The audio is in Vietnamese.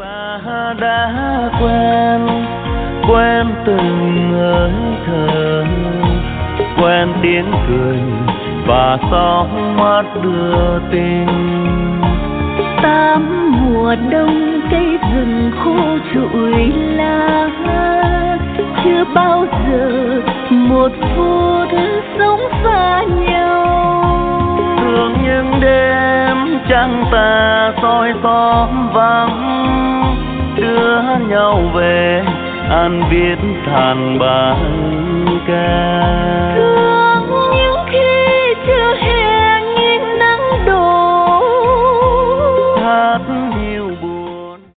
Ta đã quen từng hơi thở, quen tiếng cười và sóng mắt đưa tình. Tám mùa đông cây rừng khô trụi lá, chưa bao giờ một phút sống xa nhau. Thương những đêm trăng tà soi xóm vắng, đưa nhau về an viết than bài ca.